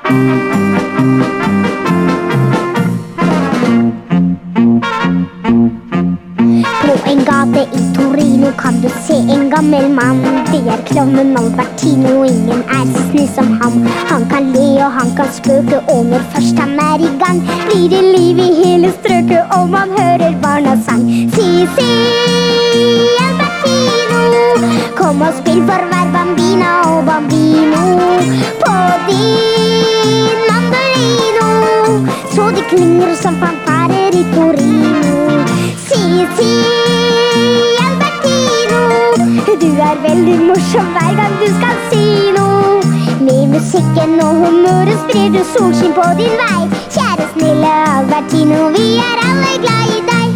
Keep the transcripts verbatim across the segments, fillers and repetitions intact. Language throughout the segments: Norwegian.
På en gate i Torino kan du se en gammel mann. Det er klovnen Albertino, ingen er så snill som ham. Han kan le og han kan spøke, og når først han er i gang, blir det liv i hele strøket, og man hører barnas sang. Si, si, Albertino, kom og spill for hver bambina og bambino på din mandolino, så de klinger som fanfarer i Torino. Si, si, Albertino, du er veldig morsom hver gang du skal si noe. Med musikken og humøret sprer du solskinn på din vei. Kjære snille Albertino, vi er alle glad i deg.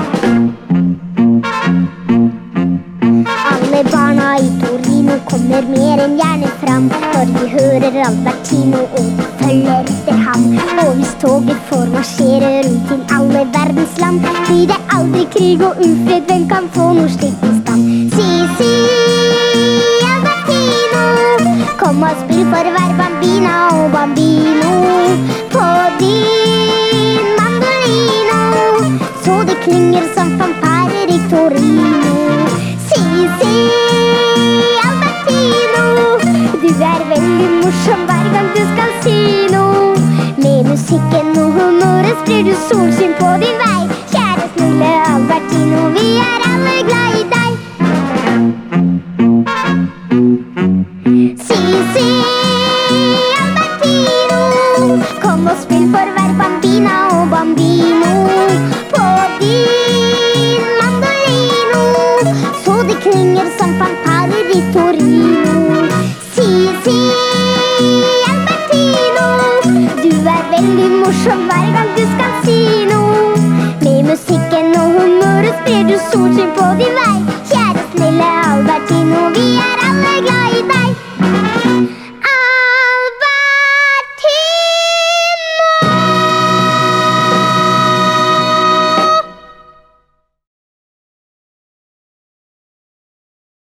Alle barna i Torino kommer mer enn gjerne fram når de hører Albertino og de følger etter ham. Og hvis toget får marsjere rundt til alle verdens land, blir det aldri krig og ufred, hvem kan få noe slikt i stand? Si, si, Albertino, kom og spill for hver bambina og bambino på din mandolino, så det klinger som fanfarer i Torino. Si, si, Albertino, du er veldig morsom hver gang du skal si noe. Med musikken og humøret sprer du solskinn på din vei. Kjære snille Albertino, vi er alle glad i deg. Si, si, Albertino, kom og spill for hver bambina og bambino på din mandolino, så det klinger som fanfarer i Torino. Si, si, Albertino, du er veldig morsom hver gang du skal si noe. Med musikken og humøret sprer du solskinn på din vei. Kjære snille Albertino, vi er alle glad i deg.